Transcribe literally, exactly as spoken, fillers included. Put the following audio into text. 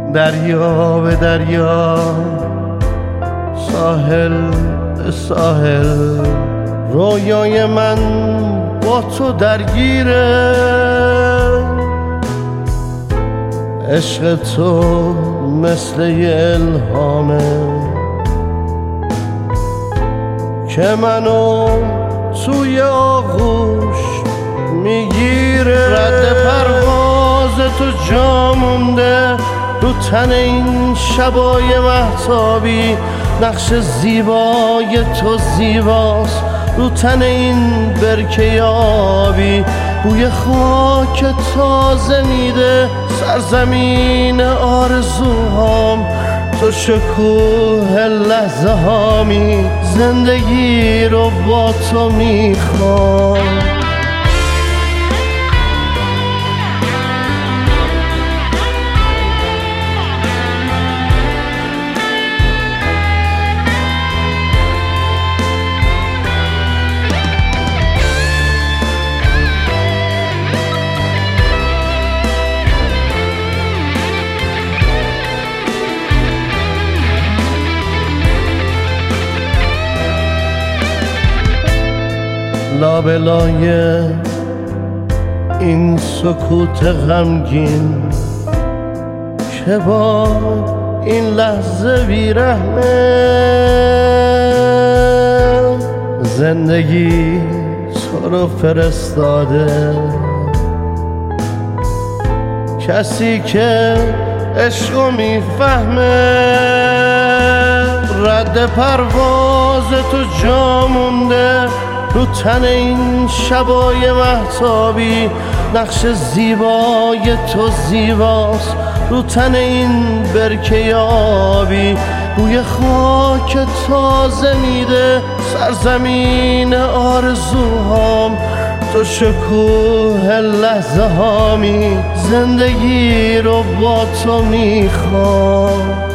دریا به دریا، ساحل به ساحل، رویای من با تو درگیره. عشق تو مثل یه الهامه که منو توی آغوش میگیره. رد پرواز تو جا مونده رو تن این شبای مهتابی، نقش زیبای تو زیباست رو تن این برکه آبی. بوی خاک تازه میده سرزمین آرزوهام، تو شکوه لحظه هامی، زندگی رو با تو میخوام. لابلای این سکوت غمگین که با این لحظه بیرحمه، زندگی تو رو فرستاده کسی که عشقو میفهمه. رد پرواز تو جا مونده رو تن این شبای مهتابی، نقش زیبای تو زیباست رو تن این برکه آبی. بوی خاک تازه میده سرزمین آرزوهام، تو شکوه لحظه هامی، زندگی رو با تو میخوام.